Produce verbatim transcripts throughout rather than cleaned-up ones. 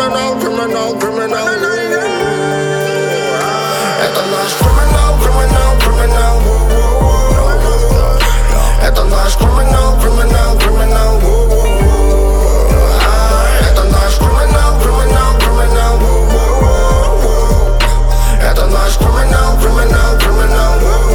criminal, criminal, criminal. Это наш criminal, criminal, criminal. Это наш criminal, criminal, criminal. Это наш criminal, criminal, criminal. Это наш criminal, criminal, criminal.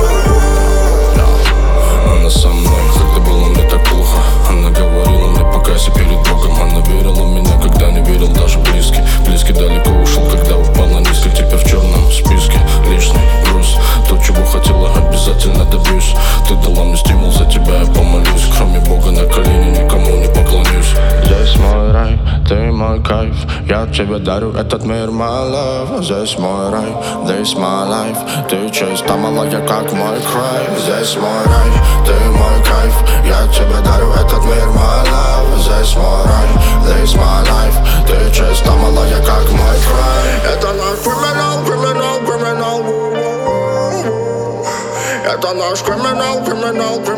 Она со мной, когда было мне так плохо. Она говорила мне, покайся перед Богом. Она верила в меня, когда не верил даже близкий. Близкий далеко ушел, когда упала низко. Теперь в черном списке лишний груз. То, чего хотела, обязательно добьюсь. Ты дала мне стимул, за тебя я помолюсь. Кроме Бога на колени никому не поклонюсь. Здесь мой рай, ты мой кайф. Я тебе дарю этот мир, my love. Здесь мой рай, this my life. Ты чиста, малая, как мой край. Здесь мой рай, ты мой кайф. Я тебе дарю этот мир, my love. Здесь мой рай, this my life. Ты чиста, малая, как мой край. Это наш criminal, criminal, criminal. Это наш criminal, criminal, criminal.